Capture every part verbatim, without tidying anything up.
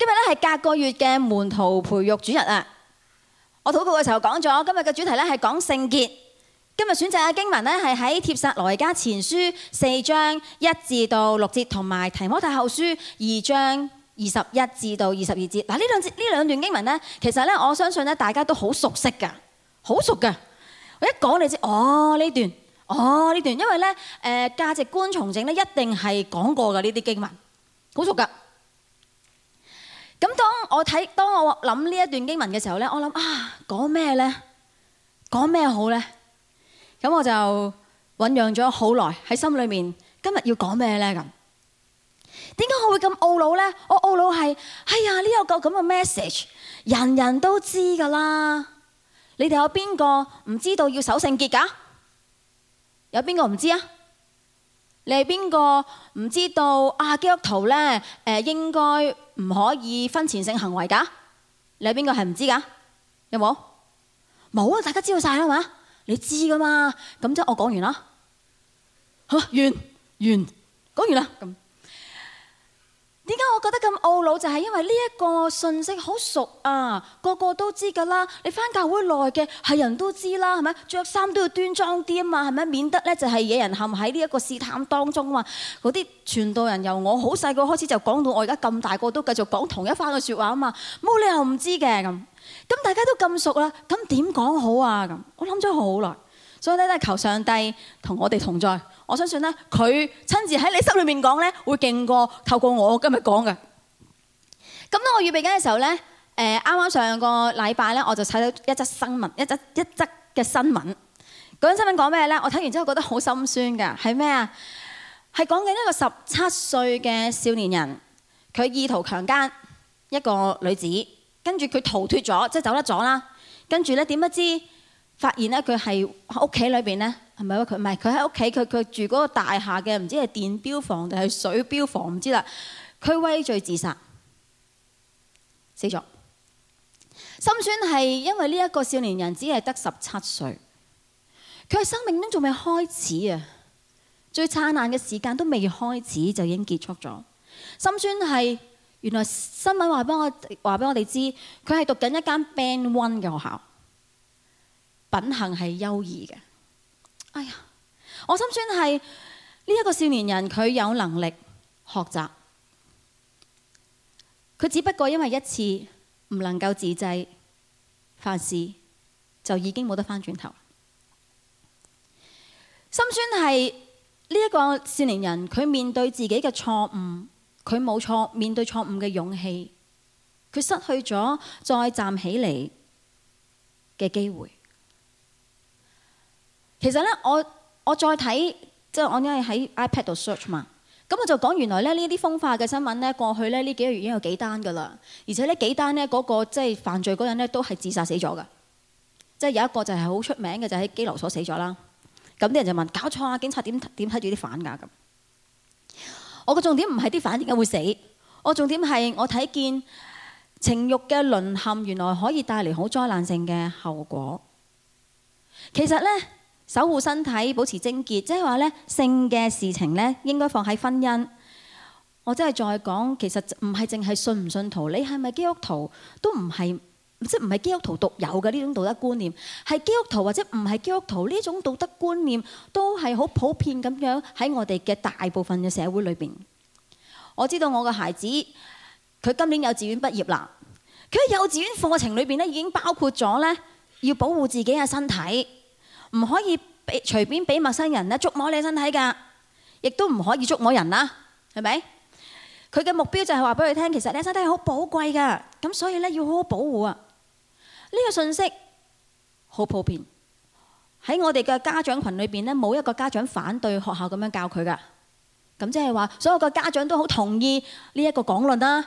咧係隔個月嘅門徒培育主日啊！我禱告嘅時候講咗，今日嘅主題咧係講聖潔。今日選擇嘅經文咧係喺帖撒羅尼迦前書四章一至到六節，同埋提摩太後書二章二十一至到二十二節。嗱，呢兩節呢兩段經文咧，其實咧我相信咧大家都好熟悉㗎，好熟㗎。我一講你知，哦呢段，哦呢段，因為咧誒價值觀重整咧一定係講過嘅呢啲經文，好熟㗎。咁當我睇，當我諗呢一段經文嘅時候咧，我諗啊講咩咧？講咩好咧？咁我就醖釀咗好耐喺心裏面，今日要講咩咧？咁點解我會咁懊惱咧？我懊惱係，哎呀呢有個咁嘅 message， 人人都知㗎啦。你哋有邊個唔知道要守聖潔㗎？有邊個唔知啊？你係邊個唔知道啊？基督徒咧誒應該唔可以婚前性行為㗎？你係邊個係唔知㗎？有冇？冇啊！大家知道晒啦嘛？你知㗎嘛？咁即係我講完啦。嚇，完完講完啦。咁點解我覺得咁懊惱？就係因為呢一個信息好熟啊，個個都知㗎啦。你返教會耐嘅係人都知啦，係咪？着衫都要端莊啲啊嘛，係咪？免得咧就係惹人陷喺呢一個試探當中啊嘛。嗰啲傳道人由我好細個開始就講到我而家咁大個都繼續講同一番嘅説話啊嘛，冇理由唔知嘅咁。咁大家都咁熟啦，咁點講好啊？咁我諗咗好耐，所以咧都係求上帝同我哋同在。我相信咧，佢親自喺你心裏面講咧，會勁過透過我今日講嘅。咁當我預備緊嘅時候咧，誒啱啱上個禮拜咧，我就睇到一則新聞，一則一則嘅新聞。嗰則新聞講咩咧？我睇完之後覺得好心酸㗎，係咩啊？係講緊一個十七歲嘅少年人，佢意圖強姦一個女子，跟住佢逃脫咗，即係走得咗啦。跟住咧點不知發現咧佢係喺屋企裏邊咧。係咪佢唔係佢喺屋企，佢佢住嗰個大廈嘅，唔知係電錶房定係水錶房，唔知啦。佢畏罪自殺，死咗。心酸係因為呢一個少年人只係得十七歲，佢嘅生命都仲未開始啊！最燦爛嘅時間都未開始就已經結束咗。心酸係原來新聞話俾我話俾我哋知，佢係讀緊一間 Band One 嘅學校，品行係優異嘅。哎呀，我心酸係呢一個少年人，佢有能力學習，佢只不過因為一次唔能夠自制犯事，就已經冇得返轉頭。心酸係呢一個少年人，佢面對自己嘅錯誤，佢冇錯面對錯誤嘅勇氣，佢失去咗再站起嚟嘅機會。其實咧，我我再睇，即係我因為喺 iPad 度 search 嘛，咁我就講原來咧呢啲風化嘅新聞咧，過去咧呢幾個月已經有幾單㗎啦，而且呢幾單咧嗰個即係犯罪嗰人咧都係自殺死咗㗎，即係有一個就係好出名嘅就喺羈留所死咗啦。咁啲人就問：搞錯啊！警察點點睇住啲犯㗎咁？我個重點唔係啲犯點解會死，我重點係我睇見情慾嘅淪陷原來可以帶嚟好災難性嘅後果。其實咧。守護身體、保持貞潔，即係話咧性嘅事情咧，應該放喺婚姻。我真係再講，其實唔係淨係信唔信徒，你係咪基督徒都唔係，即係唔係基督徒獨有嘅呢種道德觀念，係基督徒或者唔係基督徒呢種道德觀念，都係好普遍咁樣喺我哋嘅大部分嘅社會裏邊。我知道我個孩子，佢今年幼稚園畢業啦，佢喺幼稚園課程裏邊咧已經包括咗咧要保護自己嘅身體。唔可以俾隨便俾陌生人咧觸摸你身體㗎，亦都唔可以觸摸人啦，係咪？佢嘅目標就係話俾佢聽，其實你身體係好寶貴㗎，咁所以咧要好好保護啊。呢個信息好普遍喺我哋嘅家長群裏邊咧，冇一個家長反對學校咁樣教佢㗎。咁即係話所有嘅家長都好同意呢一個講論啦。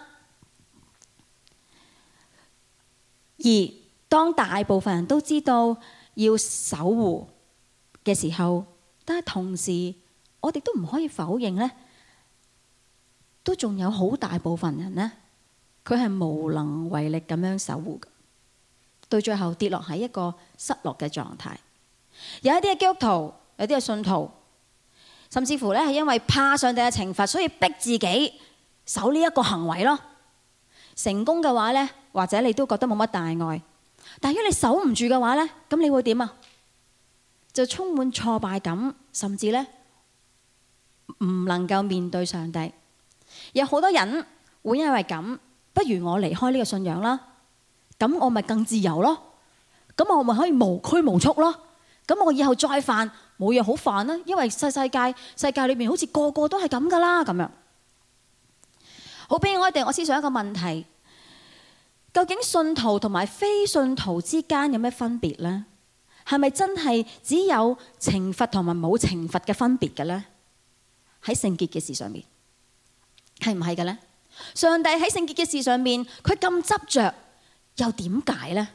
而當大部分人都知道要守護嘅時候，但係同時我哋都唔可以否認呢，都仲有好大部分人呢，佢係無能為力咁樣守護嘅，到最後跌落喺一個失落嘅狀態。有一啲係基督徒，有啲係信徒，甚至乎咧係因為怕上帝嘅懲罰，所以逼自己守呢一個行為咯。 成功嘅話呢，或者你都覺得冇乜大礙。但係如果你守唔住嘅話呢，咁你會點啊？就充滿挫敗感，甚至呢唔能夠面對上帝。有好多人會因為咁，不如我離開呢個信仰啦，咁我咪更自由咯，咁我咪可以無拘無束咯，咁我以後再犯冇嘢好犯啦，因為世世界世界裏面好似個個都係咁噶啦，咁樣。好俾我哋，我思想一個問題：究竟信徒同埋非信徒之間有咩分別呢？係咪真係只有懲罰同埋冇懲罰嘅分別嘅呢？喺聖潔嘅事上面係唔係嘅呢？上帝喺聖潔嘅事上面，佢咁執着，又點解呢？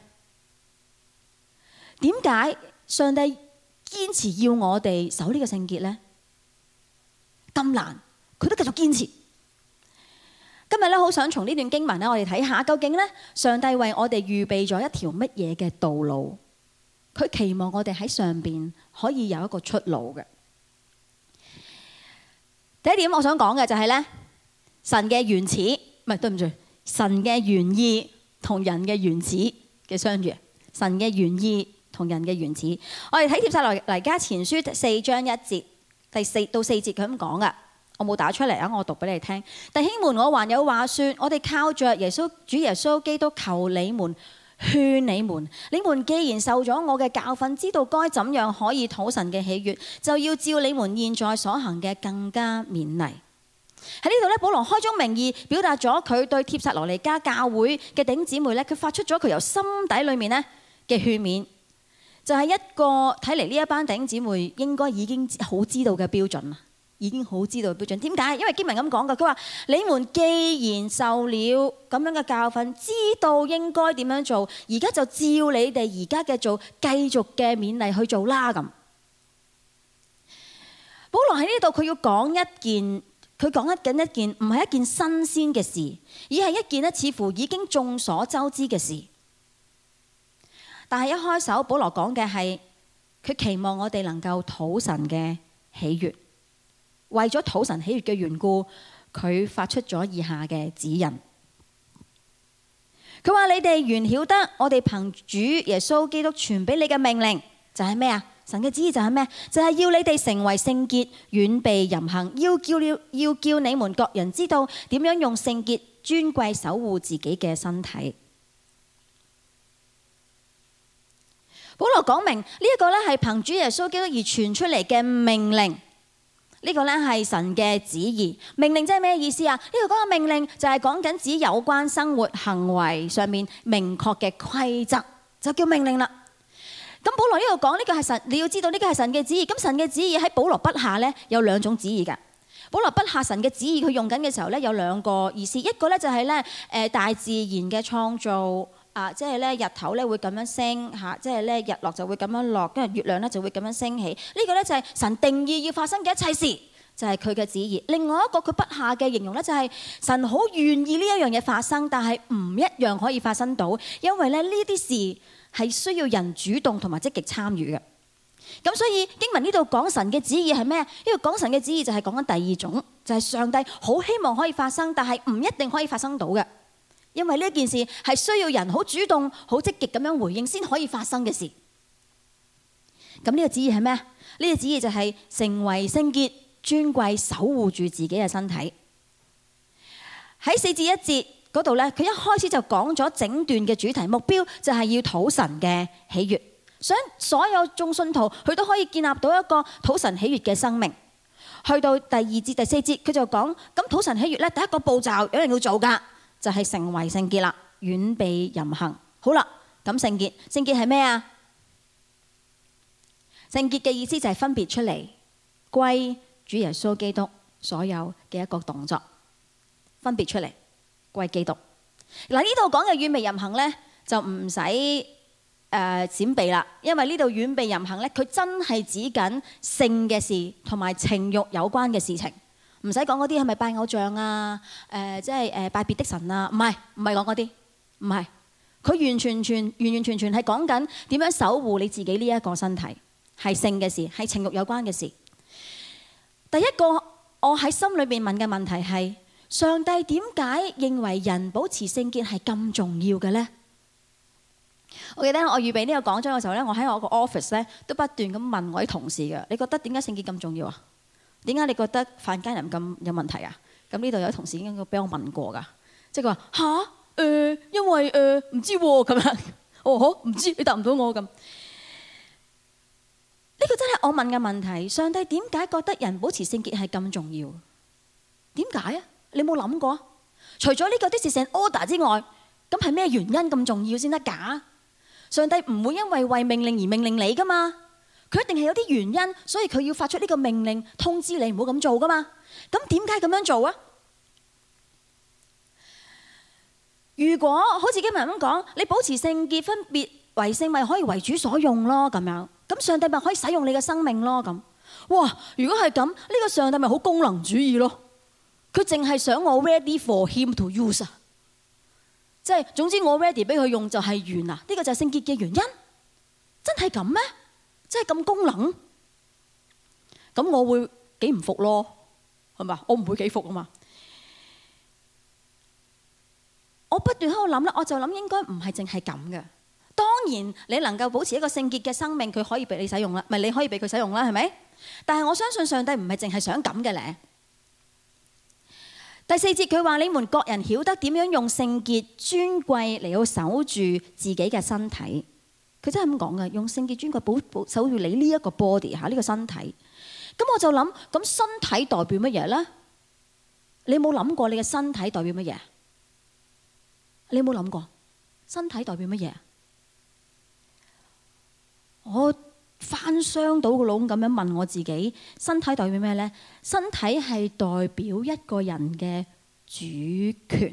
點解上帝堅持要我哋守呢個聖潔呢？咁難，佢都繼續堅持。今日咧，好想從呢段經文咧，我哋睇下究竟咧，上帝為我哋預備咗一條乜嘢嘅道路？佢期望我哋喺上邊可以有一個出路嘅。第一點我想講嘅就係咧，神嘅原始，唔係，對唔住，神嘅原意同人嘅原始嘅相遇。神嘅原意同人嘅原始，我哋睇帖撒羅尼迦前書四章一節第四到四節，佢咁講噶。我冇打出嚟啊！我讀俾你聽。弟兄們，我還有話說，我哋靠着耶穌主耶穌基督求你們，勸你們，你們既然受咗我嘅教訓，知道該怎樣可以討神嘅喜悅，就要照你們現在所行嘅更加勉勵。喺呢度咧，保羅開宗明義表達咗佢對帖撒羅尼迦教會嘅弟兄姊妹咧，佢發出咗佢由心底裏面咧嘅勸勉，就係、是、一個睇嚟呢一班弟兄姊妹應該已經好知道嘅標準啦。已經好知道標準，點解？因為經文咁講㗎，佢話你們既然受了咁樣嘅教訓，知道應該點樣做，而家就照你哋而家嘅做，繼續嘅勉勵去做啦。咁保羅喺呢度佢要講一件，佢講緊一件唔係一件新鮮嘅事，而係一件咧似乎已經眾所周知嘅事。但係一開手，保羅講嘅係佢期望我哋能夠討神嘅喜悅。為咗討神喜悅嘅緣故，佢發出咗以下嘅指引。佢話：你哋原曉得，我哋憑主耶穌基督傳俾你嘅命令就係咩啊？神嘅旨意就係咩？就係要你哋成為聖潔，遠避淫行，要叫了要叫你們各人知道點樣用聖潔尊貴守護自己嘅身體。保羅講明呢一個咧係憑主耶穌基督而傳出嚟嘅命令。呢個咧係神嘅旨意，命令即係咩意思啊？呢個講嘅命令就係講緊指有關生活行為上面明確嘅規則，就叫命令啦。咁保羅呢度講呢個係神，你要知道呢個係神嘅旨意。咁神嘅旨意喺保羅筆下咧有兩種旨意㗎。保羅筆下神嘅旨意，佢用緊嘅時候咧有兩個意思，一個咧就係咧誒大自然嘅創造。啊，即係咧日頭咧會咁樣升嚇，即係咧日落就會咁樣落，跟住月亮咧就會咁樣升起。呢個咧就係神定義要發生嘅一切事，就係佢嘅旨意。另外一個佢筆下嘅形容咧就係神好願意呢一樣嘢發生，但係唔一樣可以發生到，因為咧呢啲事係需要人主動同埋積極參與嘅。咁所以經文呢度講神嘅旨意係咩？呢度講神嘅旨意就係講緊第二種，就係上帝好希望可以發生，但係唔一定可以發生到嘅。因為呢件事係需要人好主動、好積極咁樣回應先可以發生嘅事。咁呢個旨意係咩？呢個旨意就係成為聖潔、尊貴、守護住自己嘅身體。喺四至一節嗰度咧，佢一開始就講咗整段嘅主題目標，就係要討神嘅喜悅，想所有眾信徒佢都可以建立到一個討神喜悅嘅生命。去到第二節、第四節，佢就講咁討神喜悅咧，第一個步驟有人要做㗎。就係成為聖潔啦，遠避淫行。好啦，咁聖潔，聖潔係咩啊？聖潔嘅意思就係分別出嚟，歸主耶穌基督所有嘅一個動作，分別出嚟，歸基督。嗱，呢度講嘅遠避淫行咧，就唔使誒閃避啦，因為呢度遠避淫行咧，佢真係指緊性嘅事同埋情慾有關嘅事情。唔使講嗰啲係咪拜偶像啊？誒、呃，即係誒拜別的神啊？唔係，唔係講嗰啲，唔係。佢完全全、完完全全係講緊點樣守護你自己呢一個身體，係性嘅事，係情慾有關嘅事。第一個我喺心裏邊問嘅問題係： 上帝點解認為人保持聖潔係咁重要嘅呢？我記得我預備呢個講章嘅時候咧，我喺我個 office 咧都不斷咁問我啲同事嘅，你覺得點解聖潔咁重要啊？點解你覺得犯奸淫咁有問題啊？咁呢度有啲同事已經俾我問過㗎，即係佢話吓，誒、呃，因為誒唔、呃、知喎咁樣，哦好唔知，你答唔到我咁。呢、這個真係我問嘅問題，上帝點解覺得人保持聖潔係咁重要？點解啊？你冇諗過？除咗呢個 discipline order 之外，咁係咩原因咁重要先得㗎？上帝唔會因為為命令而命令你㗎嘛，佢一定係有啲原因，所以佢要發出呢個命令通知你唔好咁做㗎嘛。咁點解咁樣做啊？如果好似經文咁講，你保持聖潔分別為聖，咪可以為主所用咯咁樣。咁上帝咪可以使用你嘅生命咯咁。哇！如果係咁，呢個上帝咪好功能主義咯。佢淨係想我 ready for him to use 啊。即係總之我 ready 俾佢用就係完啦，呢個就係聖潔嘅原因。真係咁咩？真係咁功能？咁我會幾唔服咯，係嘛？我唔會幾服啊嘛。我不斷喺度諗啦，我就諗應該唔係淨係咁嘅。當然你能夠保持一個聖潔嘅生命，佢可以俾你使用啦，咪你可以俾佢使用啦，係咪？但係我相信上帝唔係淨係想咁嘅咧。第四節佢話：你們各人曉得點樣用聖潔尊貴嚟到守住自己嘅身體。佢真係咁講嘅，用聖潔尊貴保保守住你呢一個 body 嚇，呢個身體。咁我就諗，咁身體代表乜嘢咧？你有冇諗過你嘅身體代表乜嘢？你有冇諗過身體代表乜嘢？我翻箱倒個籠咁樣問我自己，身體代表咩呢？身體係代表一個人嘅主權。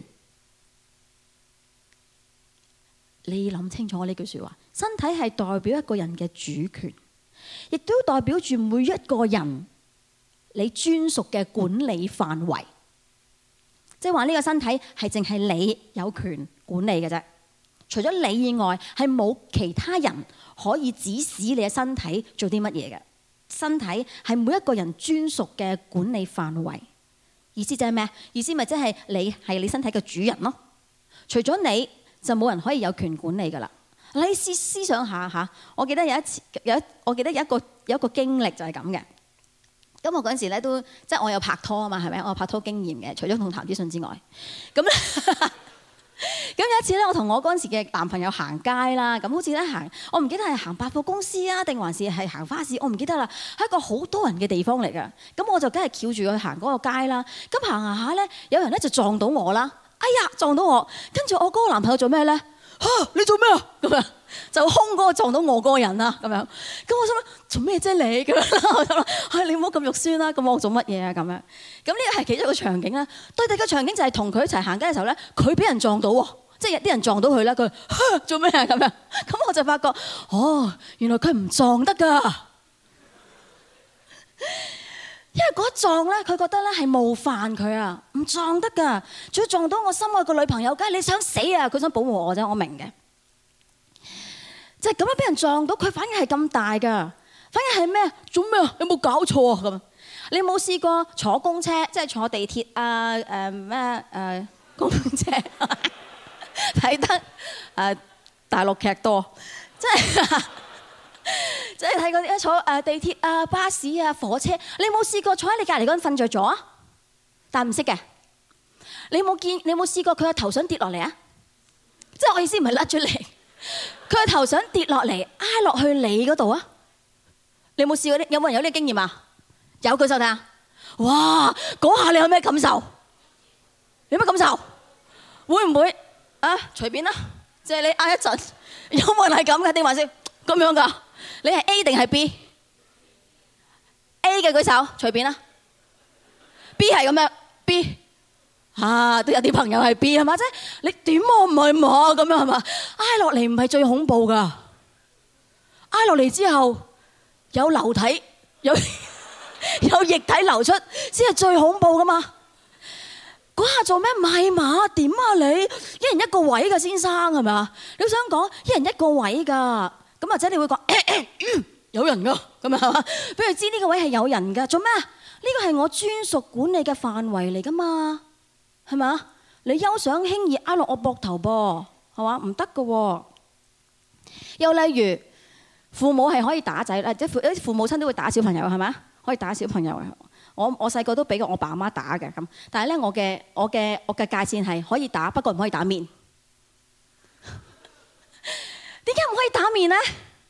你諗清楚呢句說話，身體係代表一個人嘅主權，亦都代表住每一個人你專屬嘅管理範圍。即係話呢個身體係淨係你有權管理嘅啫，除咗你以外係冇其他人可以指使你嘅身體做啲乜嘢嘅。身體係每一個人專屬嘅管理範圍。意思就係咩？意思咪即係你係你身體嘅主人咯。除咗你就冇人可以有權管理噶啦。你試思想下嚇，我記得有一次有一我記得有一個有一個經歷就係咁嘅。咁我嗰陣時咧都即係我有拍拖啊嘛，係咪？我有拍拖經驗嘅，除咗同譚子信之外。咁咧，咁有一次咧，我同我嗰陣時嘅男朋友行街啦。咁好似咧行，我唔記得係行百貨公司啊，定還是係行花市，我唔記得啦。係一個好多人嘅地方嚟㗎。咁我就梗係翹住去行嗰個街啦。咁行行下咧，有人咧就撞到我啦。哎呀，撞到我！跟住我嗰個男朋友做咩咧？嚇、啊！你做咩啊？咁樣就兇嗰個撞到我嗰個人啦。咁樣，咁我心諗做咩啫你？咁樣我心諗，唉，你唔好咁肉酸啦。咁我做乜嘢啊？咁樣，咁呢個係其中一個場景啦。對第二個場景就係同佢一齊行街嘅時候咧，佢俾人撞到喎，即係有啲人撞到佢啦。佢嚇做咩啊？咁樣，咁我就發覺，哦，原來佢唔撞得㗎。因為嗰撞咧，佢覺得咧係冒犯佢啊，唔撞得噶。仲要撞到我心愛個女朋友，梗係你想死啊！佢想保護我啫，我明嘅。就係咁樣俾人撞到，佢反應係咁大噶。反應係咩？做咩啊？有冇搞錯啊？咁你有冇試過坐公車，即係坐地鐵啊？誒咩誒公車睇得誒、呃、大陸劇多，即係。即係睇嗰啲坐誒地鐵啊、巴士啊、火車，你有冇試過坐喺你隔離嗰人瞓着咗啊？但係唔識嘅，你有冇見？你有冇試過佢個頭想跌落嚟啊？即係我意思唔係甩出嚟，佢個頭想跌落嚟挨落去你嗰度啊？你有冇試過啲？有冇人有呢個經驗啊？有，舉手睇下。哇！嗰下你有咩感受？有咩感受？會唔會啊？隨便啦，即係你挨一陣，有冇人係咁嘅？定還是咁樣㗎？你係 A 定係 B？A 嘅舉手，隨便啦。B 係咁樣 ，B 啊都有啲朋友係 B 係嘛？即係你點我唔係嘛咁樣係嘛？挨落嚟唔係最恐怖㗎，挨落嚟之後有流體，有有液體流出，先係最恐怖㗎嘛。嗰下做咩唔係嘛？點啊你？一人一個位㗎，先生係咪啊？你想講一人一個位㗎？咁或者你會講、欸欸嗯、有人噶咁樣係嘛？俾佢知呢個位係有人噶，做咩啊？呢個係我專屬管理嘅範圍嚟噶嘛？ 係咪啊？你休想輕易挨落我膊頭噃，係嘛？唔得㗎喎。又例如父母係可以打仔，即係父啲父母親都會打小朋友，係咪啊？可以打小朋友。我我細個都俾過我爸阿媽打嘅咁，但係咧我嘅我嘅我嘅界線係可以打，不過唔可以打面。點解唔可以打面咧？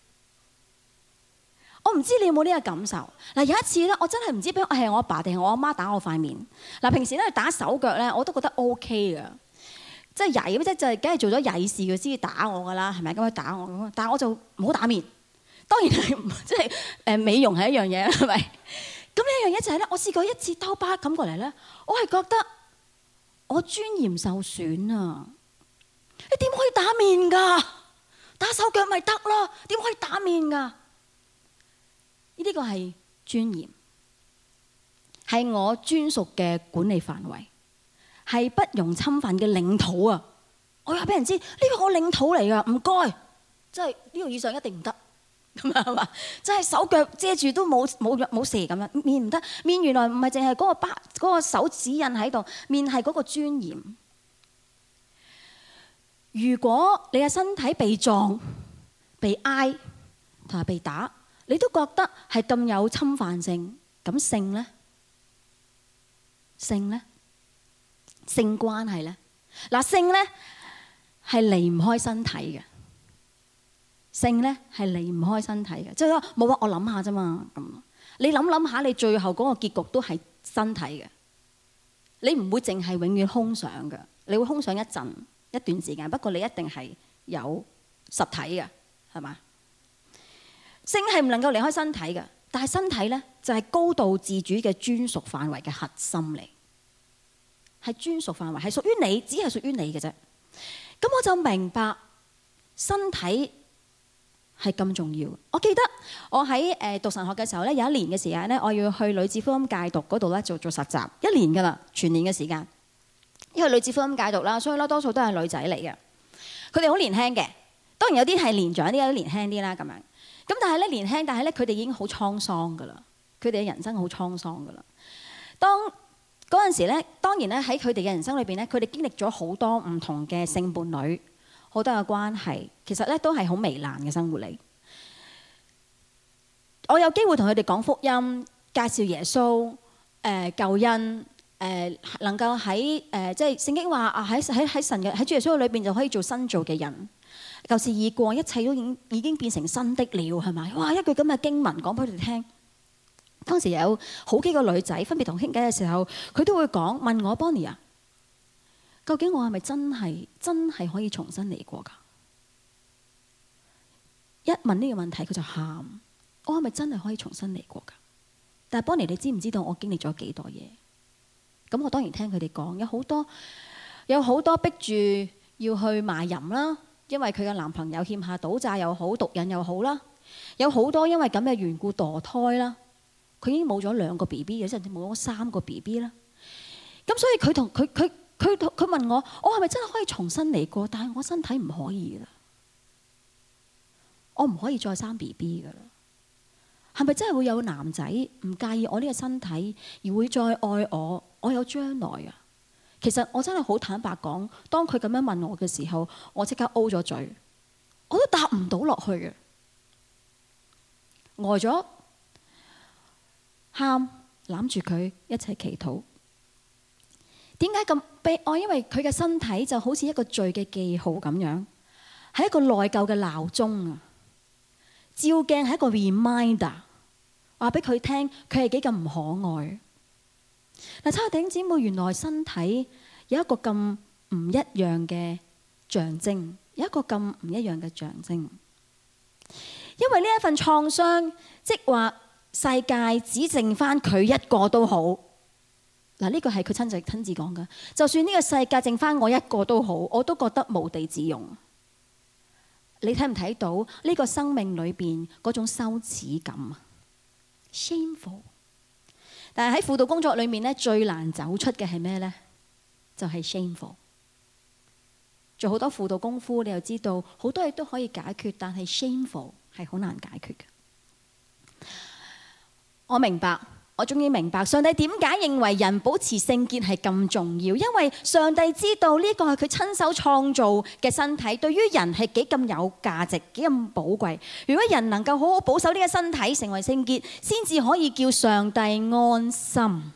我唔知你有冇呢個感受。嗱，有一次咧，我真係唔知俾係我阿爸定係我阿媽打我塊面。嗱，平時咧打手腳咧，我都覺得 O K 嘅，即係曳，即係就係梗係做咗曳事佢先至打我噶啦，係咪咁樣打我咁？但係我就唔好打面。當然係即係誒美容係一樣嘢啦，係咪？咁呢一樣嘢就係咧，我試過一次兜巴咁過嚟咧，我係覺得我尊嚴受損啊！你點可以打面㗎？打手腳咪得咯，點可以打面㗎？呢啲個係尊嚴，係我專屬嘅管理範圍，係不容侵犯嘅領土啊！我話俾人知呢個我領土嚟㗎，唔該，即係呢個以上一定唔得。咁啊係嘛？即係手腳遮住都冇冇冇蛇咁樣，面唔得。面原來唔係淨係嗰個巴嗰個手指印喺度，面係嗰個尊嚴。如果你嘅身體被撞、被挨同埋被打，你都覺得係咁有侵犯性，咁性呢？性呢？性關係呢？嗱，性呢係離唔開身體嘅。性咧係離唔開身體嘅，即係話冇啊！我諗下啫嘛咁。你諗諗下，你最後嗰個結局都係身體嘅。你唔會淨係永遠空想嘅，你會空想一陣一段時間。不過你一定係有實體嘅，係嘛？性係唔能夠離開身體嘅，但係身體咧就係高度自主嘅專屬範圍嘅核心嚟，係專屬範圍，係屬於你，只係屬於你嘅啫。咁我就明白身體係咁重要。我記得我喺誒讀神學嘅時候咧，有一年嘅時間咧，我要去女子福音戒毒嗰度咧做做實習，一年噶啦，全年嘅時間。因為女子福音戒毒啦，所以咧多數都係女仔嚟嘅。佢哋好年輕嘅，當然有啲係年長啲，有啲年輕啲啦咁樣。咁但係咧年輕，但係咧佢哋已經好滄桑噶啦，佢哋嘅人生好滄桑噶啦。當嗰陣時咧，當然咧喺佢哋嘅人生裏邊咧，佢哋經歷咗好多唔同嘅性伴侶。好多嘅關係，其實咧都係好糜爛嘅生活嚟。我有機會同佢哋講福音，介紹耶穌，誒、呃、救恩，誒、呃、能夠喺誒、呃、即係聖經話啊喺喺喺神嘅喺主耶穌裏邊就可以做新造嘅人。舊事已過，一切都已經已經變成新的了，係咪？哇！一句咁嘅經文講俾佢哋聽。當時有好幾個女仔分別同傾偈嘅時候，佢都會講問我 Bonnie 啊。究竟我係咪真係真係可以重新嚟過㗎？一問呢個問題，佢就喊：我係咪真係可以重新嚟過㗎？但係 Bonnie，你知唔知道我經歷咗幾多嘢？咁我當然聽佢哋講，有好多有好多逼住要去賣淫啦，因為佢嘅男朋友欠下賭債又好，毒癮又好啦。有好多因為咁嘅緣故墮胎啦，佢已經冇咗兩個 B B 嘅，甚至冇咗三個 B B 啦。咁所以佢同佢佢。佢佢問我：我係咪真係可以重新嚟過？但係我身體唔可以啦，我唔可以再生 B B 噶啦。係咪真係會有男仔唔介意我呢個身體，而會再愛我？我有將來啊！其實我真係好坦白講，當佢咁樣問我嘅時候，我即刻 O 咗嘴，我都答唔到落去嘅，呆咗，喊，攬住佢一齊祈禱。點解咁悲哀？因為佢嘅身體就好似一個罪嘅記號咁樣，係一個內疚嘅鬧鐘啊！照鏡係一個 reminder，話俾佢聽佢係幾咁唔可愛。嗱，親愛弟兄姊妹，原來身體有一個咁唔一樣嘅象徵，有一個咁唔一樣嘅象徵。因為呢一份創傷，即話世界只剩翻佢一個都好。嗱，呢個係佢親自親自講㗎。就算呢個世界剩翻我一個都好，我都覺得無地自容。你睇唔睇到呢個生命裏邊嗰種羞恥感啊 ？Shameful。但係喺輔導工作裏面咧，最難走出嘅係咩呢？就係 shameful。做好多輔導功夫，你又知道好多嘢都可以解決，但係 shameful 係好難解決嘅。我明白我終於明白上帝點解認為人保持聖潔係咁重要，因為上帝知道呢個係佢親手創造嘅身體，對於人係幾咁有價值，幾咁寶貴。如果人能夠好好保守呢個身體，成為聖潔，先至可以叫上帝安心。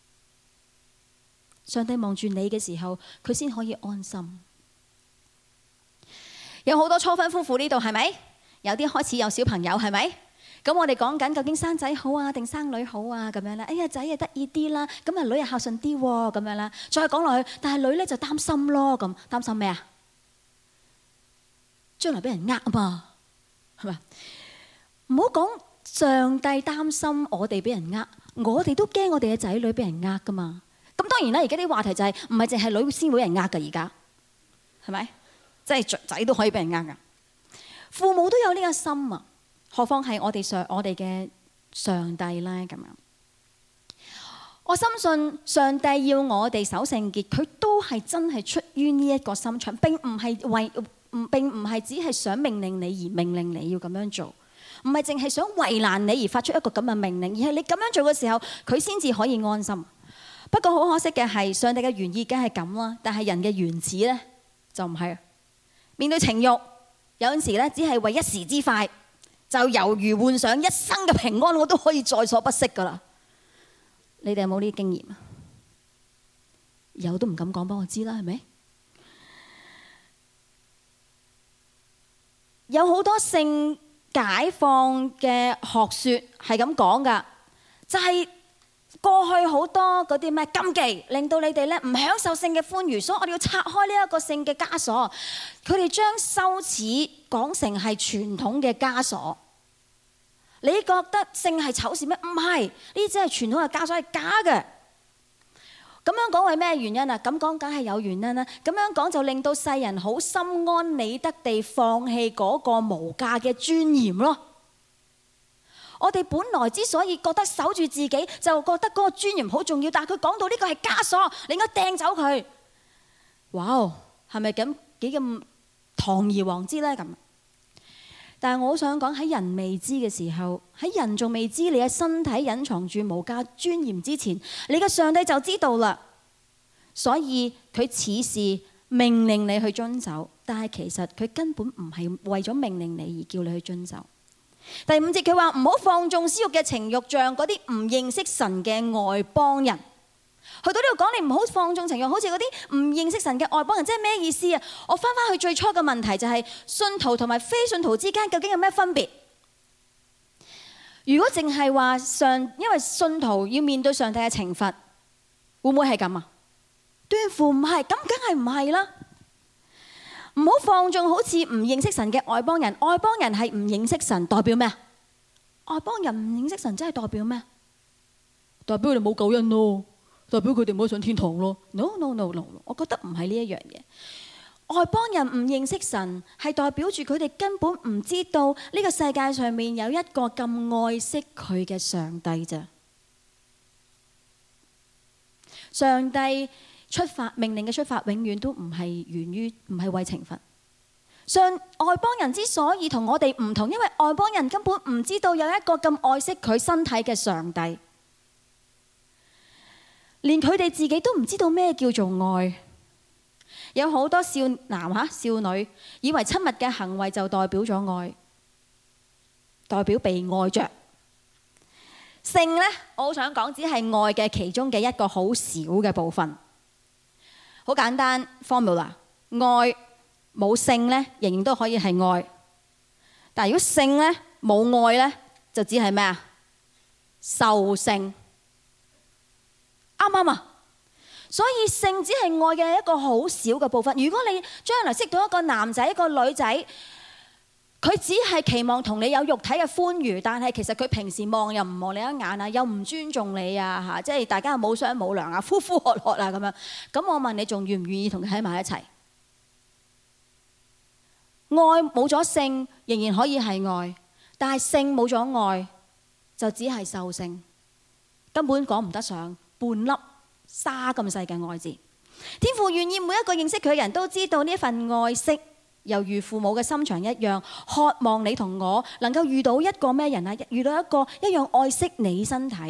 上帝望住你嘅時候，佢先可以安心。有好多初婚夫婦呢度，係咪？有啲開始有小朋友，係咪？咁我哋講緊究竟生仔好啊定生女好啊咁樣啦。哎呀，仔啊得意啲啦，咁啊女啊孝順啲喎咁樣啦。再講落去，但係女咧就擔心咯，咁擔心咩啊？將來俾人呃啊嘛，係咪？唔好講上帝擔心我哋俾人呃，我哋都驚我哋嘅仔女俾人呃噶嘛。咁當然啦，而家啲話題就係唔係淨係女先會俾人呃噶，而家係咪？即係仔都可以俾人呃噶。父母都有呢個心啊。何況係我哋上我哋嘅上帝咧咁樣，我深信上帝要我哋守聖潔，佢都係真係出於呢一個心腸，並唔係為唔並唔係只係想命令你而命令你要咁樣做，唔係淨係想為難你而發出一個咁嘅命令，而係你咁樣做嘅時候，佢先至可以安心。不過好可惜嘅係，上帝嘅原意梗係咁啦，但係人嘅原始咧就唔係。面對情慾，有陣時咧只係為一時之快。就猶如換上一生嘅平安，我都可以在所不惜噶啦。你哋有冇呢啲經驗啊？有都唔敢講，幫我知啦，係咪？有好多性解放嘅學説係咁講噶，就係、是、過去好多嗰啲咩禁忌，令到你哋咧唔享受性嘅歡愉，所以我哋要拆開呢一個性嘅枷鎖。佢哋將羞恥講成係傳統嘅枷鎖。你覺得性係醜事咩？唔係，呢啲只係傳統嘅枷鎖，係假嘅。咁樣講係咩原因啊？咁講梗係有原因啦。咁樣講就令到世人好心安理得地放棄嗰個無價嘅尊嚴咯。我哋本來之所以覺得守住自己，就覺得嗰個尊嚴好重要，但係佢講到呢個係枷鎖，你應該掟走佢。哇，係咪咁幾咁堂而皇之呢？咁？但係我想講，喺人未知嘅時候，喺人仲未知你嘅身體隱藏住無價尊嚴之前，你嘅上帝就知道啦。所以佢此事命令你去遵守，但係其實佢根本唔係為咗命令你而叫你去遵守。第五節佢話唔好放縱私慾嘅情慾，像嗰啲唔認識神嘅外邦人。去到呢度講，你唔好放縱情慾，好似嗰啲唔認識神嘅外邦人，即係咩意思啊？我翻翻去最初嘅問題就係信徒同埋非信徒之間究竟有咩分別？如果淨係話上，因為信徒要面對上帝嘅懲罰，會唔會係咁啊？斷乎唔係，咁梗係唔係啦。唔好放縱好似唔認識神嘅外邦人，外邦人係唔認識神，代表咩？外邦人唔認識神，真係代表咩？代表佢哋冇救恩咯。代表佢哋唔可以上天堂咯 ？No no no no， 我覺得唔係呢一樣嘢。外邦人唔認識神，係代表住佢哋根本唔知道呢個世界上面有一個咁愛惜佢嘅上帝咋。上帝出發命令嘅出發，永遠都唔係源於唔係為懲罰。上外邦人之所以同我哋唔同，因為外邦人根本唔知道有一個咁愛惜佢身體嘅上帝。連佢哋自己都唔知道咩叫做愛，有好多少男吓少女以為親密嘅行為就代表咗愛，代表被愛着。性呢，我好想講，只係愛嘅其中嘅一個好少嘅部分。好簡單 formula， 愛冇性呢，仍然都可以係愛。但係如果性呢冇愛呢，就只係咩啊？獸性。啱唔啱啊？所以性只係愛嘅一個好少嘅部分。如果你將來識到一個男仔一個女仔，佢只係期望同你有肉體嘅歡愉，但係其實佢平時望又唔望你一眼啊，又唔尊重你啊嚇，即係大家冇商冇量啊，呼呼喝喝啊咁樣。咁我問你，仲願唔願意同佢喺埋一齊？愛冇咗性仍然可以係愛，但係性冇咗愛就只係獸性，根本講唔得上半粒沙咁細嘅愛字。天父願意每一個認識佢嘅人都知道呢一份愛惜，猶如父母嘅心腸一樣，渴望你同我能夠遇到一個咩人啊？遇到一個一樣愛惜你身體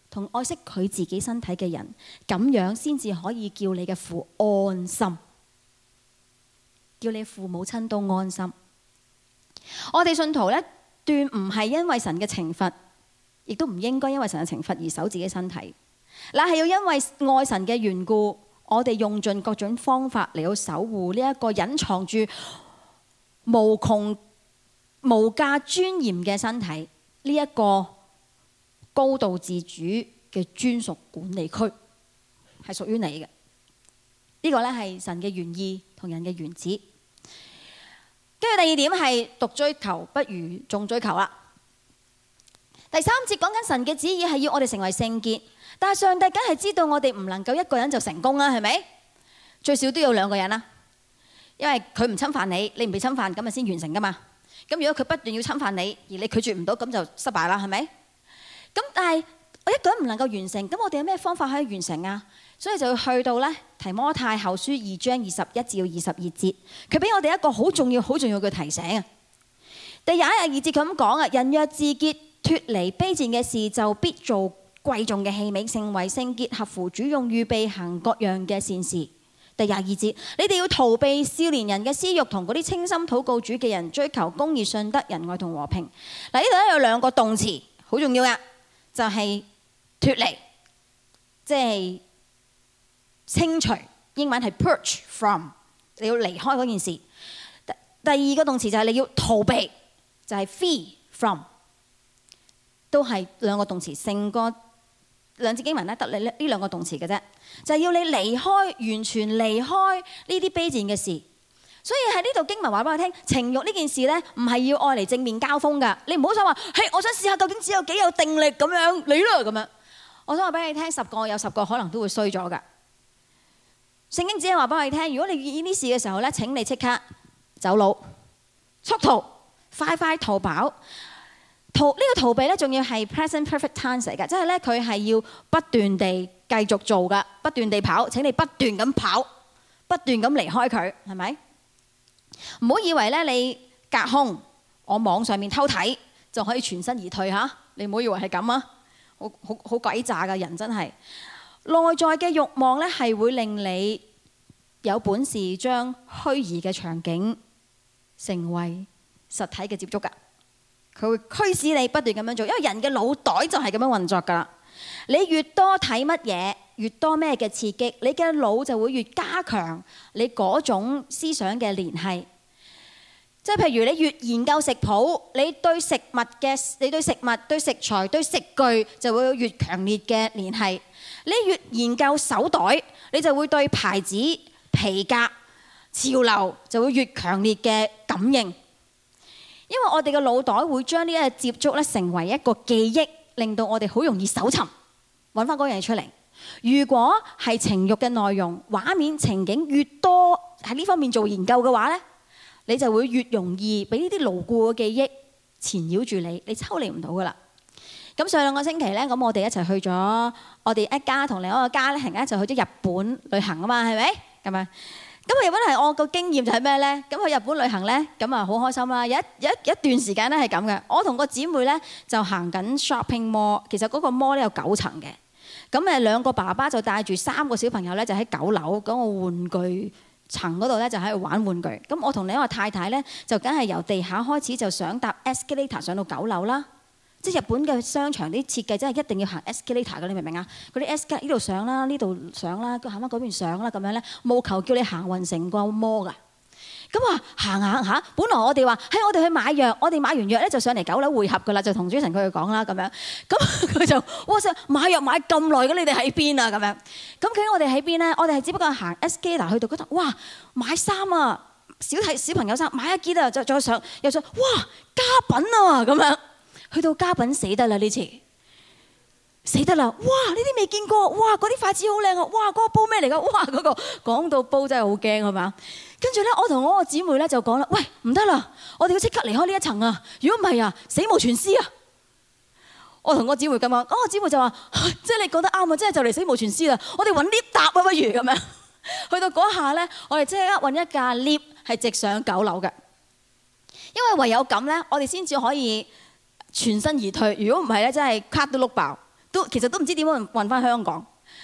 同愛惜佢自己身體嘅人，咁樣先至可以叫你嘅父安心，叫你父母親都安心。我哋信徒呢，斷唔係因為神嘅懲罰，亦都唔應該因為神嘅懲罰而守自己身體，乃係要因為愛神嘅緣故，我哋用盡各種方法嚟到守護呢一個隱藏住無窮無價尊嚴嘅身體，呢一個高度自主嘅專屬管理區係屬於你嘅。呢個咧係神嘅原意同人嘅原旨。跟住第二點係獨追求不如眾追求啦。第三節講緊神嘅旨意係要我哋成為聖潔，但係上帝梗係知道我哋唔能夠一個人就成功啦，係咪？最少都要兩個人啦，因為佢唔侵犯你，你唔被侵犯，咁咪先完成噶嘛。咁如果佢不斷要侵犯你，而你拒絕唔到，咁就失敗啦，係咪？咁但係我一個人唔能夠完成，咁我哋有咩方法可以完成啊？所以就要去到咧提摩太後書二章二十一至到二十二節，佢俾我哋一個好重要、好重要嘅提醒啊！第廿一、廿二節佢咁講啊：人若自潔，脫離卑賤嘅事，就必做貴重嘅器皿，成為聖潔，合乎主用，預備行各樣嘅善事。第廿二節，你哋要逃避少年人嘅私慾，同嗰啲清心禱告主嘅人，追求公義、信德、仁愛同和平。嗱，呢度咧有兩個動詞好重要嘅，就係脫離，即係清除，英文係 purge from， 你要離開嗰件事。第二個動詞就係你要逃避，就係 flee from， 都係兩個動詞，成個兩節經文咧得你呢兩個動詞嘅啫，就係要你離開，完全離開呢啲卑賤嘅事。所以喺呢度經文話俾我聽，情慾呢件事咧唔係要愛嚟正面交鋒㗎。你唔好想話，嘿，我想試下究竟只有幾有定力咁樣，你啦咁樣。我想話俾你聽，十個有十個可能都會衰咗㗎。聖經只係話俾我哋聽，如果你遇呢啲事嘅時候咧，請你即刻走佬，速逃，快快逃跑。逃呢個逃避咧，仲要係 present perfect tense 嚟㗎，即係咧佢係要不斷地繼續做㗎，不斷地跑。請你不斷咁跑，不斷咁離開佢，係咪？唔好以為咧你隔空，我網上面偷睇就可以全身而退嚇。你唔好以為係咁啊，好好好鬼詐㗎人真係。內在嘅慾望咧係會令你有本事將虛擬嘅場景成為實體嘅接觸㗎。佢會驅使你不斷咁樣做，因為人嘅腦袋就係咁樣運作㗎啦。你越多睇乜嘢，越多咩嘅刺激，你嘅腦就會越加強你嗰種思想嘅聯繫。即係譬如你越研究食譜，你對食物嘅你對食物、對食材、對食具就會有越強烈嘅聯繫。你越研究手袋，你就會對牌子、皮革、潮流就會越強烈嘅感應。因為我哋嘅腦袋會將呢一個接觸咧成為一個記憶，令到我哋好容易搜尋揾翻嗰樣嘢出嚟。如果係情慾嘅內容、畫面、情景越多喺呢方面做研究嘅話咧，你就會越容易俾呢啲牢固嘅記憶纏繞住你，你抽離唔到噶啦。咁上兩個星期咧，咁我哋一齊去咗，我哋一家同另一個家庭咧就去咗日本旅行啊嘛，係咪咁啊？咁去日本係我個經驗就係咩咧？咁去日本旅行咧，咁啊好開心啦！有一有一一段時間咧係咁嘅，我同個姊妹咧就行緊 shopping mall， 其實嗰個 mall 咧有九層嘅。咁誒兩個爸爸就帶住三個小朋友咧，就喺九樓嗰個玩具層嗰度咧，就喺度玩玩具。咁我同另一個太太咧，就梗係由地下開始就想搭 escalator 上到九樓啦。即係日本嘅商場啲設計真係一定要行 escalator 嘅，你明唔明啊？嗰啲 escalator 呢度上啦，呢度上啦，行翻嗰邊上啦，咁樣咧，務求叫你行勻成個 mall㗎。咁啊行行下，本來我哋話，嘿，我哋去買藥，我哋買完藥咧就上嚟九樓匯合㗎啦，就同 Jason 佢哋講啦，咁樣。咁佢就哇塞，買藥買咁耐嘅，你哋喺邊啊？咁樣。咁究竟我哋喺邊咧？我哋係只不過行 escalator 去到嗰度，哇，買衫啊，小睇小朋友衫，買一件啊，就再上又上，哇，家品啊，咁樣。去到家品死得啦呢次，死得啦！哇，呢啲未見過，哇，嗰啲筷子好靚啊！哇，嗰個煲咩嚟㗎？哇，嗰個講到煲真係好驚係嘛？跟住咧，我同我個姊妹咧就講啦，喂，唔得啦，我哋要即刻離開呢一層啊！如果唔係啊，死無全屍啊！我同我姊妹咁講，我個姊妹就話，即係你講得啱啊，真係就嚟死無全屍啦！我哋揾 lift 搭啊，不如咁樣。去到嗰下咧，我哋即刻揾一架 lift 係直上九樓嘅，因為唯有咁咧，我哋先至可以全身而退，如果唔係咧，真係卡都碌爆。 都其實都唔知點樣運翻香港。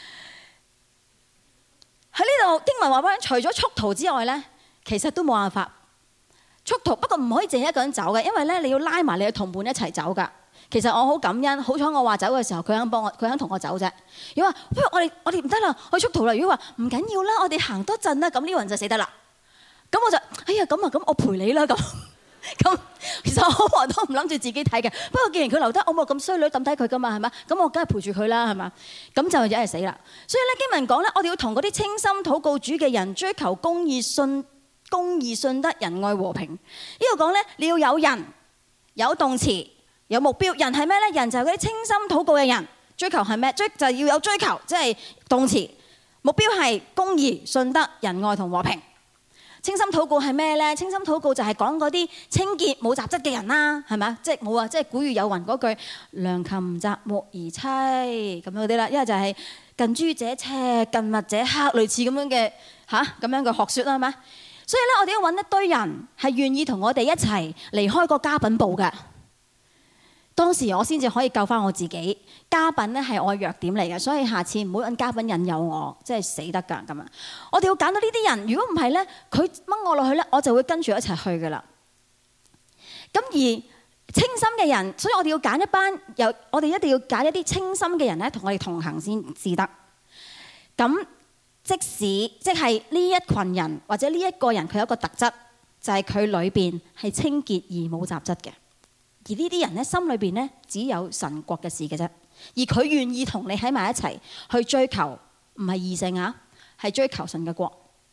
喺呢度經文話俾你，除咗束逃之外咧，其實都冇辦法束逃。不過唔可以淨係一個人走嘅，因為咧你要拉埋你嘅同伴一齊走㗎。其實我好感恩，好彩我話走嘅時候，佢肯幫我，佢肯同我走啫。如果話不如我哋我哋唔得啦，我束逃啦。如果話唔緊要啦，我哋行多陣啦，咁呢個人就死得啦。咁我就哎呀咁啊，咁我陪你啦咁。咁其實我話都唔諗住自己睇嘅，不過既然佢留低，我冇咁衰女抌低佢噶嘛，係嘛？咁我梗係陪住佢啦，係嘛？咁就一係死啦。所以咧經文講咧，我哋要同嗰啲清心禱告主嘅人追求公義、信公義、信德、仁愛、和平。呢度講咧，你要有人、有動詞、有目標。人係咩咧？人就係嗰啲清心禱告嘅人。追求係咩？追就係要有追求，即係動詞。目標係公義、信德、仁愛同和平。清心禱告係咩咧？清心禱告就係講嗰啲清潔冇雜質嘅人啦，係咪啊？即係冇啊，即係古語有云嗰句良禽擇木而棲咁樣嗰啲啦。一係就係近朱者赤，近墨者黑，類似咁樣嘅嚇咁樣嘅學説啦，係咪？所以咧，我哋要揾一堆人係願意同我哋一齊離開個家品部嘅。當時我先至可以救翻我自己。家品咧係我嘅弱點嚟嘅，所以下次唔好揾家品引誘我，即係死得㗎咁樣。我哋要揀到呢啲人，如果唔係咧，佢掹我落去咧，我就會跟住一齊去㗎啦。咁而清心嘅人，所以我哋要揀一班有，我哋一定要揀一啲清心嘅人咧，同我哋同行先至得。咁即使即係呢一群人或者呢一個人，佢有一個特質，就係佢裏邊係清潔而冇雜質嘅。而呢啲人咧，心裏邊咧只有神國嘅事嘅啫，而佢願意同你喺埋一齊去追求，唔係異性啊，係追求神嘅國。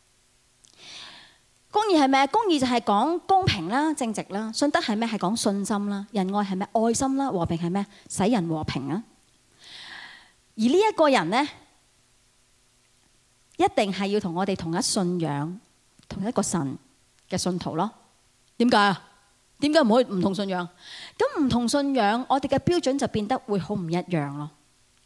公義係咩？公義就係講公平啦、正直啦。信德係咩？係講信心啦。仁愛係咩？愛心啦。和平係咩？使人和平啊。而呢一個人咧，一定係要同我哋同一信仰、同一個神嘅信徒咯。點解啊？點解唔可以唔同信仰？咁唔同信仰，我哋嘅標準就變得會好唔一樣咯。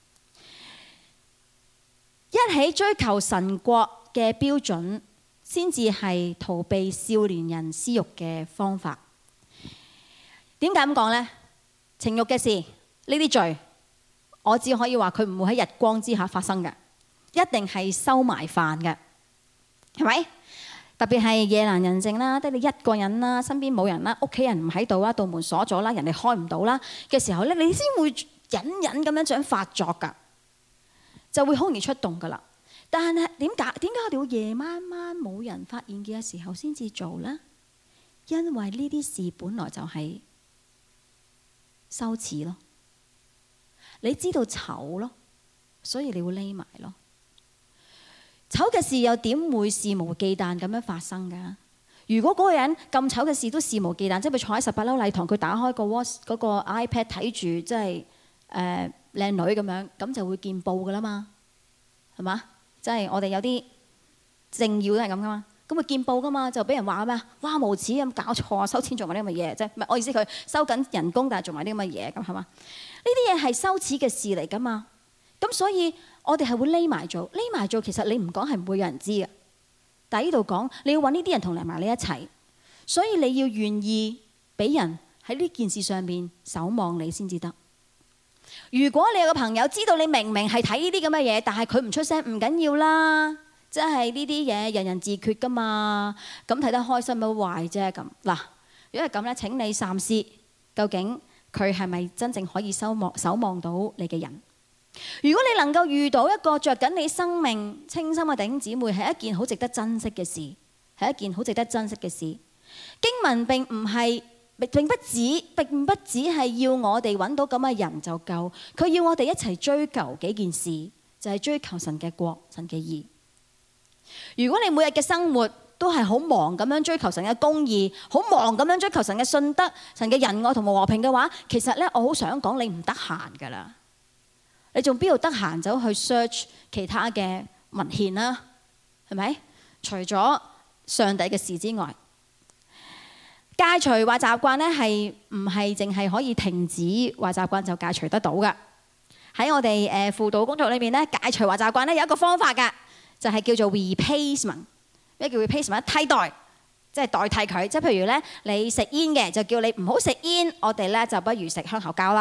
一起追求神國嘅標準，先至係逃避少年人私欲嘅方法。點解咁講呢？情欲嘅事，呢啲罪，我只可以話佢唔會喺日光之下發生嘅，一定係收埋飯嘅，係咪？特別係夜闌人靜啦，得你一個人啦，身邊冇人啦，屋企人唔喺度啦，道門鎖咗啦，人哋開唔到啦嘅時候咧，你先會隱隱咁樣想發作㗎，就會好容易出動㗎啦。但係點解點解我哋會夜晚晚冇人發現嘅時候先至做呢？因為呢啲事本來就係羞恥咯，你知道醜咯，所以你會匿埋咯。醜嘅事又點會肆無忌憚咁樣發生㗎？如果嗰個人咁醜嘅事都肆無忌憚，即係佢坐喺十八樓禮堂，佢打開個 watch 嗰個 iPad 睇住，即係誒靚女咁樣，咁就會見報㗎啦嘛，係嘛？即係我哋有啲政要都係咁㗎嘛，咁會見報㗎嘛，就俾人話咩？哇無恥咁搞錯啊，收錢做埋啲咁嘅嘢，即係唔係我意思佢收緊人工，但係做埋啲咁嘅嘢咁係嘛？呢啲嘢係羞恥嘅事嚟㗎嘛，咁所以。我哋係會匿埋做，匿埋做其實你唔講係唔會有人知嘅。但係呢度講，你要揾呢啲人同嚟埋你一齊，所以你要願意俾人喺呢件事上面守望你先至得。如果你有個朋友知道你明明係睇呢啲咁嘅嘢，但係佢唔出聲，唔緊要啦，即係呢啲嘢人人自決㗎嘛，咁睇得開心冇壞啫咁。嗱，如果係咁咧，請你三思，究竟佢係咪真正可以守望守望到你嘅人？如果你能夠遇到一個着緊你生命清心嘅弟兄姊妹，係一件好值得珍惜嘅事，係一件好值得珍惜嘅事。經文並唔係，並不止，並不只係要我哋揾到咁嘅人就夠，佢要我哋一齊追求幾件事，就係追求神嘅國、神嘅義。如果你每日嘅生活都係好忙咁樣追求神嘅公義，好忙咁樣追求神嘅信德、神嘅仁愛同埋和平嘅話，其實咧我好想講你唔得閒㗎啦。你仲邊度得閒走去 search 其他嘅文獻啦？係咪？除咗上帝嘅事之外，戒除壞習慣咧係唔係淨係可以停止壞習慣就戒除得到㗎？喺我哋誒輔導工作裏面咧，戒除壞習慣咧有一個方法㗎，就係叫做 replacement。咩叫 replacement？替代，即係代替佢。即係譬如咧，你食煙嘅就叫你唔好食煙，我哋咧就不如食香口膠啦。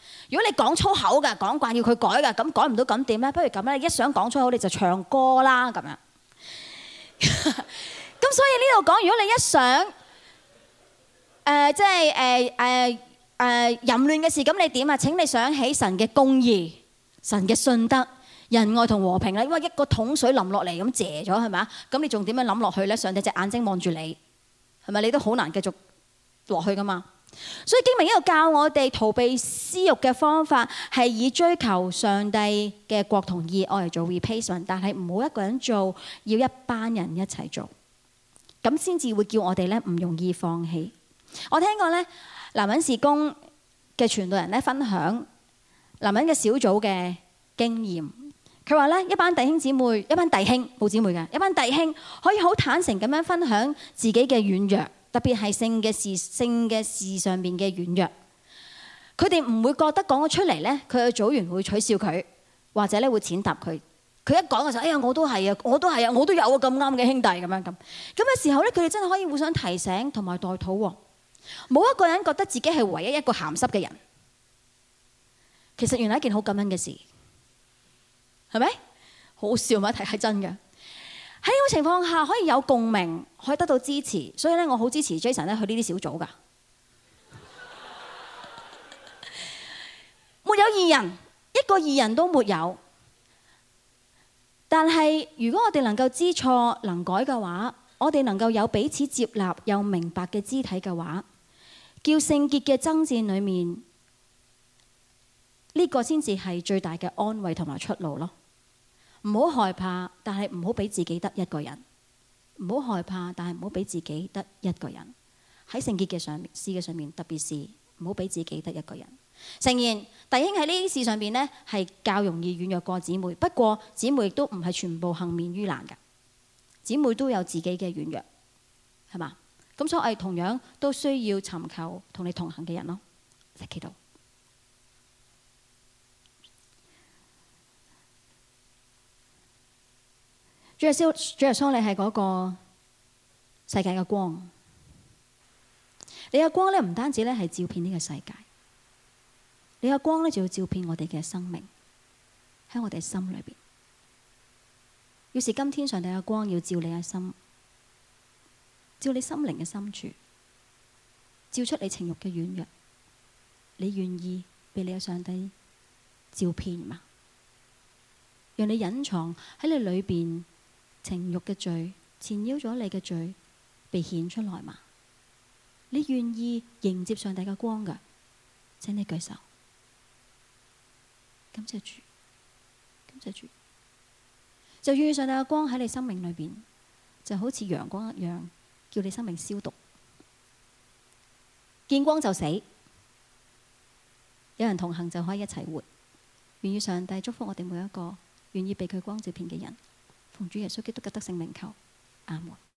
如果你講粗口㗎，講慣要佢改㗎，咁改唔到咁點咧？不如咁咧，一想講粗口你就唱歌啦咁樣。咁所以呢度講，如果你一想誒即係誒誒誒淫亂嘅事，咁你點啊？請你想起神嘅公義、神嘅信德、仁愛同和平啦。因為一個桶水淋落嚟咁謝咗係咪啊？咁你仲點樣諗落去咧？上帝隻眼睛望住你，係咪？你都好難繼續落去噶嘛。所以經文呢度教我哋逃避私慾嘅方法係以追求上帝嘅國同義愛嚟做 replacement， 但係唔好一個人做，要一班人一齊做，咁先至會叫我哋咧唔容易放棄。我聽過咧男人事工嘅傳道人咧分享男人嘅小組嘅經驗，佢話咧一班弟兄姊妹，一班弟兄冇姊妹嘅，一班弟兄可以好坦誠咁樣分享自己嘅軟弱。特別係性嘅事、性嘅事上面嘅軟弱，佢哋唔會覺得講咗出嚟咧，佢嘅組員會取笑佢，或者咧會踐踏佢。佢一講嘅時候，哎呀，我都係啊，我都係啊，我都有啊，咁啱嘅兄弟咁樣咁。咁嘅時候咧，佢哋真係可以互相提醒同埋代禱喎。冇一個人覺得自己係唯一一個鹹濕嘅人。其實原來係一件好感恩嘅事，係咪？好笑咪？睇係真嘅。喺呢種情況下可以有共鳴，可以得到支持，所以咧我好支持 Jason 咧去呢啲小組㗎。沒有義人，一個義人都沒有。但係如果我哋能夠知錯能改嘅話，我哋能夠有彼此接納又明白嘅肢體嘅話，叫聖潔嘅爭戰裡面，呢個先至係最大嘅安慰同埋出路咯。唔好害怕，但係唔好俾自己得一個人。唔好害怕，但係唔好俾自己得一個人。喺聖潔嘅上面事嘅上面，特別是唔好俾自己得一個人。誠然，弟兄喺呢啲事上邊呢係較容易軟弱過姊妹，不過姊妹亦都唔係全部幸免於難㗎。姊妹都有自己嘅軟弱，係嘛？咁所以我哋同樣都需要尋求同你同行嘅人咯。一齊祈禱。主耶穌，主耶穌，你係嗰個世界嘅光。你嘅光咧，唔單止咧係照遍呢個世界，你嘅光咧就要照遍我哋嘅生命，喺我哋心裏邊。要是今天上帝嘅光要照你嘅心，照你心靈嘅深處，照出你情慾嘅軟弱，你願意被你嘅上帝照遍嗎？讓你隱藏喺你裏邊情慾嘅罪，纏繞咗你嘅罪被顯出來嘛？你願意迎接上帝嘅光㗎？請你舉手。感謝主，感謝主。就願上帝嘅光喺你生命裏邊，就好似陽光一樣，叫你生命消毒。見光就死，有人同行就可以一齊活。願意上帝祝福我哋每一個願意被佢光照遍嘅人。奉主耶穌基督嘅得勝名求，阿門。